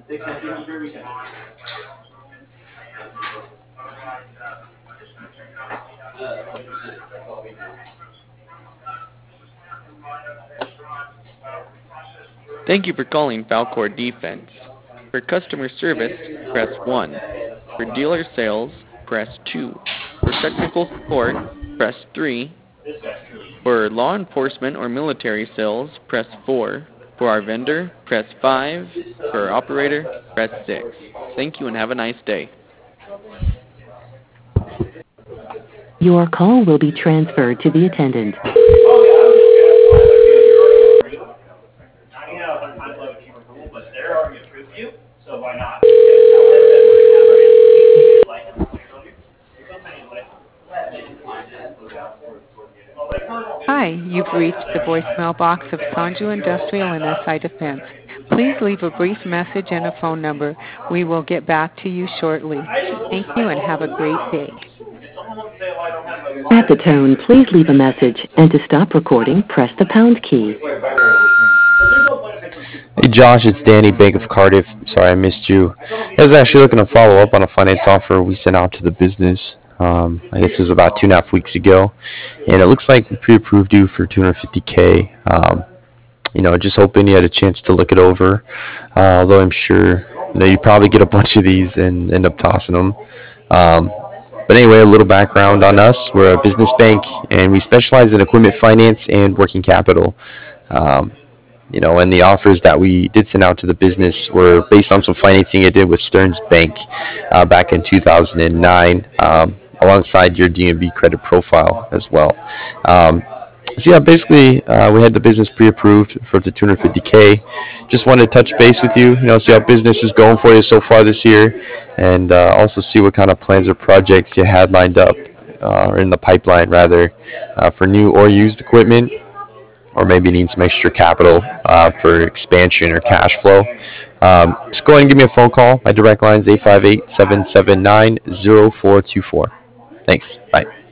Thank you for calling Falcor Defense. For customer service, press 1. For dealer sales, press 2. For technical support, press 3. For law enforcement or military sales, press 4. For our vendor, press 5. For our operator, press 6. Thank you and have a nice day. Your call will be transferred to the attendant. Hi, you've reached the voicemail box of Sanju Industrial and SI Defense. Please leave a brief message and a phone number. We will get back to you shortly. Thank you and have a great day. At the tone, please leave a message, and to stop recording, press the pound key. Hey Josh, it's Danny, Bank of Cardiff. Sorry I missed you. I was actually looking to follow up on a finance offer we sent out to the business. I guess it was about 2.5 weeks ago, and it looks like we pre-approved you for $250K. Just hoping you had a chance to look it over. Although I'm sure you probably get a bunch of these and end up tossing them. But anyway, a little background on us. We're a business bank, and we specialize in equipment finance and working capital. And the offers that we did send out to the business were based on some financing I did with Stearns Bank back in 2009, alongside your DNB credit profile as well. Basically, we had the business pre-approved for the $250K. Just wanted to touch base with you, see how business is going for you so far this year, and also see what kind of plans or projects you had lined up, or in the pipeline rather, for new or used equipment, or maybe need some extra capital for expansion or cash flow. Just go ahead and give me a phone call. My direct line is 858-779-0424. Thanks. Bye.